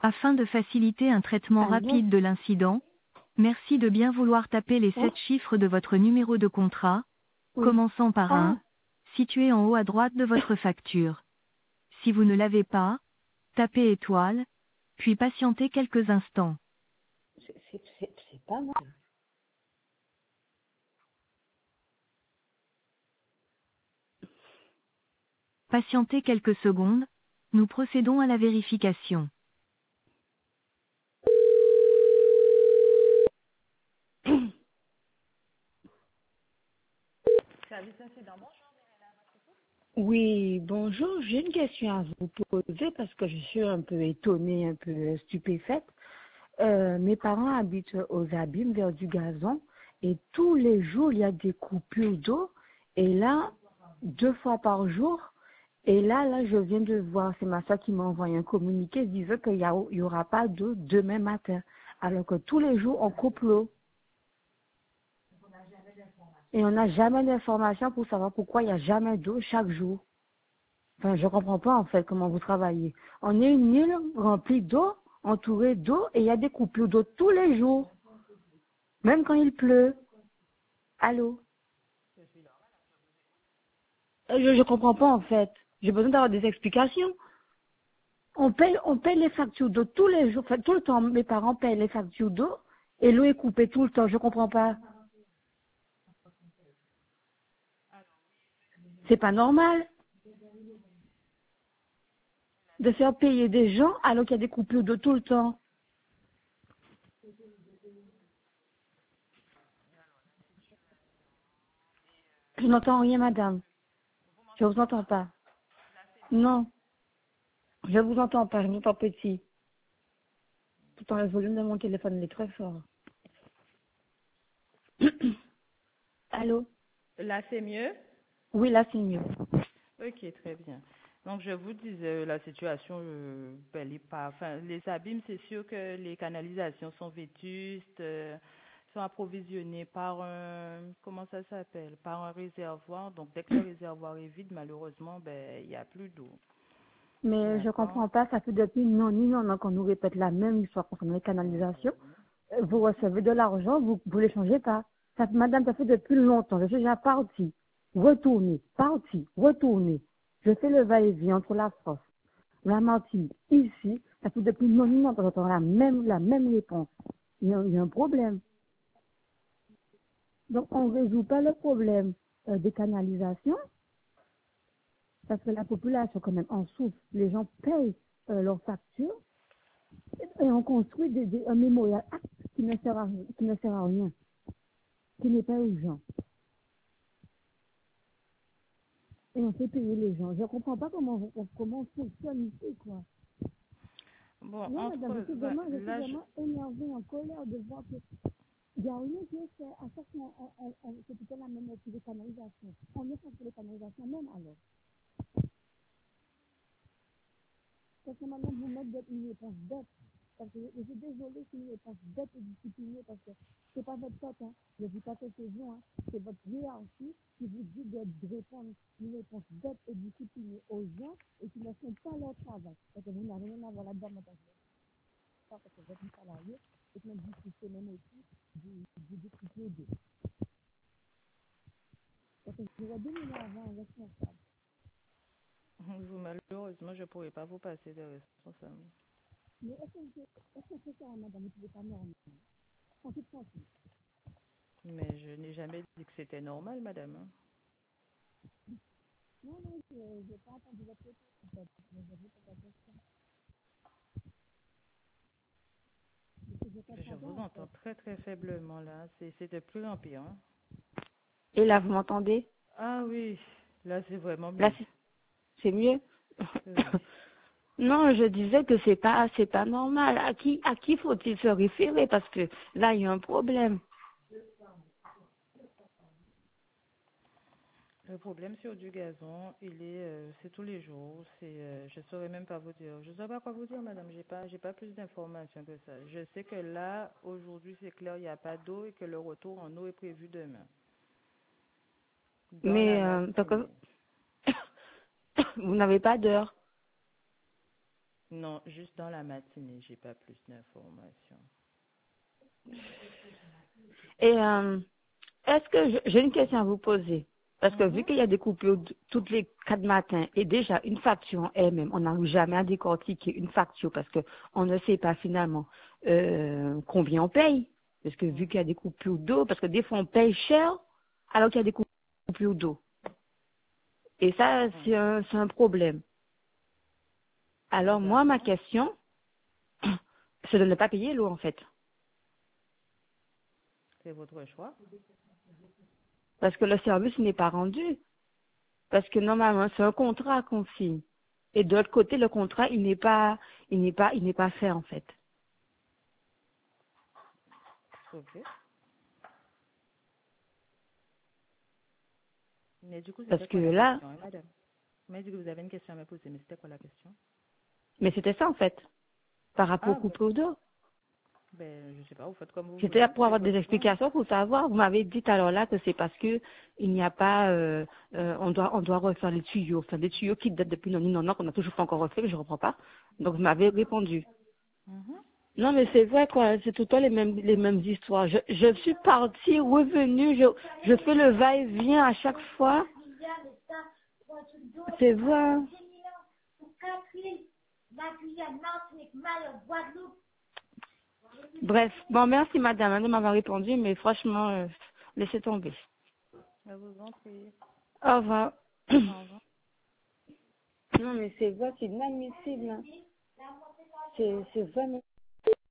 Afin de faciliter un traitement Allô? rapide de l'incident, merci de bien vouloir taper les Oh, 7 chiffres de votre numéro de contrat, oui. commençant par Ah, 1, situé en haut à droite de votre facture. Si vous ne l'avez pas, tapez étoile, puis patientez quelques instants. c'est pas mal. Patientez quelques secondes, nous procédons à la vérification. Oui, bonjour. J'ai une question à vous poser parce que je suis un peu étonnée, un peu stupéfaite. Mes parents habitent aux Abîmes, vers du gazon, et tous les jours, il y a des coupures d'eau. Et là, 2 fois par jour, et là, je viens de voir, c'est ma soeur qui m'a envoyé un communiqué disant qu'il y aura pas d'eau demain matin. Alors que tous les jours, on coupe l'eau. Et on n'a jamais d'informations pour savoir pourquoi il n'y a jamais d'eau chaque jour. Enfin, je comprends pas en fait comment vous travaillez. On est une île remplie d'eau, entourée d'eau, et il y a des coupures d'eau tous les jours, même quand il pleut. Allô? Je comprends pas en fait. J'ai besoin d'avoir des explications. On paye les factures d'eau tous les jours, enfin, tout le temps. Mes parents payent les factures d'eau et l'eau est coupée tout le temps. Je comprends pas. C'est pas normal de faire payer des gens alors qu'il y a des coupures d'eau tout le temps. Je n'entends rien, madame. Je vous entends pas. Non, je vous entends pas. Je m'entends petit. Pourtant, le volume de mon téléphone il est très fort. Allô? Là, c'est mieux? Oui, là, c'est mieux. Ok, très bien. Donc, je vous disais, la situation, elle est pas, enfin, les abîmes, c'est sûr que les canalisations sont vétustes, sont approvisionnées par un, comment ça s'appelle? Par un réservoir. Donc, dès que le réservoir est vide, malheureusement, ben, il n'y a plus d'eau. Mais je D'accord? comprends pas. Ça fait depuis non, qu'on nous répète la même histoire concernant les canalisations. Vous recevez de l'argent, vous ne changez pas. Ça, madame, ça fait depuis longtemps. Je suis déjà partie, retournée, partie, retournée. Je fais le va-et-vient entre la France, la Martinique, ici. Ça fait depuis non, qu'on entend la même réponse. Il y a un problème. Donc, on ne résout pas le problème des canalisations parce que la population, quand même, en souffre. Les gens payent leurs factures et on construit un mémorial acte qui ne sert à rien, qui n'est pas urgent. Et on fait payer les gens. Je ne comprends pas comment fonctionne ici, quoi. Bon, Oui, madame, entre, ben, je suis là, vraiment énervée, en colère de voir que il n'y a rien qui est fait. À chaque fois, c'est plutôt la même étude de canalisation. On est contre les canalisations même alors. Parce que maintenant, vous mettez une réponse bête. Parce que je suis désolée, c'est une réponse bête et disciplinée parce que c'est pas votre faute, hein. Je ne dis pas que c'est vous, hein. C'est votre hiérarchie qui vous dit de répondre une réponse bête et disciplinée aux gens et qui ne font pas leur travail. Parce que vous n'avez rien à voir là-dedans, madame. Parce que vous êtes une salariée et que même discuter même aussi du discuter d'eux. Parce que je vais 2 mois avant un responsable. malheureusement, je ne pourrais pas vous passer de responsable. Mais est-ce que ça, madame, vous ne pouvez pas normal? En toute franchise. Mais je n'ai jamais dit que c'était normal, madame, hein. Non, je n'ai pas entendu votre réponse, en fait. Mais je vous pose la question. Parce que je Je comprends pas, vous en entends fait. très très faiblement là. C'est de plus en pire, hein. Et là, vous m'entendez? Ah oui, là c'est vraiment Là, mieux. c'est mieux? Oui. Non, je disais que c'est pas normal. À qui faut-il se référer? Parce que là, il y a un problème. Le problème sur du gazon, c'est tous les jours. Je saurais même pas vous dire. Je saurais pas quoi vous dire, madame. J'ai pas plus d'informations que ça. Je sais que là, aujourd'hui, c'est clair, il n'y a pas d'eau et que le retour en eau est prévu demain, dans la Mais, parce que matinée. vous n'avez pas d'heure. Non, juste dans la matinée, j'ai pas plus d'informations. Et est-ce que j'ai une question à vous poser? Parce que vu Mhm. qu'il y a des coupures toutes les 4 matins et déjà une facture elle-même, on n'arrive jamais à décortiquer une facture parce que on ne sait pas finalement combien on paye. Parce que vu qu'il y a des coupures d'eau, parce que des fois on paye cher alors qu'il y a des coupures d'eau. Et ça, c'est un problème. Alors moi, ma D'accord. question, c'est de ne pas payer l'eau en fait. C'est votre choix. Parce que le service n'est pas rendu. Parce que normalement, c'est un contrat qu'on signe. Et de l'autre côté, le contrat, il n'est pas fait, en fait. Ok. Mais du coup, Parce c'était que quoi la là, question, hein, madame? Mais du coup, vous avez une question à me poser, mais c'était quoi la question? mais c'était ça, en fait. Par rapport au Ah, ben, couple d'eau. ben, je sais pas, vous faites comme vous C'était voulez, pour c'est avoir des votre choix. explications, pour savoir. Vous m'avez dit alors là que c'est parce que il n'y a pas, on doit refaire les tuyaux. Enfin, des tuyaux qui datent depuis 1990, qu'on n'a toujours pas encore refait, mais je ne reprends pas. Donc, vous m'avez répondu. Mhm. Non, mais c'est vrai, quoi. C'est tout le temps les mêmes histoires. Je suis partie, revenue, je fais le va-et-vient à chaque fois. C'est vrai. Bref, bon, merci madame de m'avoir répondu, mais franchement, laissez tomber. Je vous en prie. Au revoir. Au revoir. Non, mais c'est vrai, c'est inadmissible, hein. C'est vraiment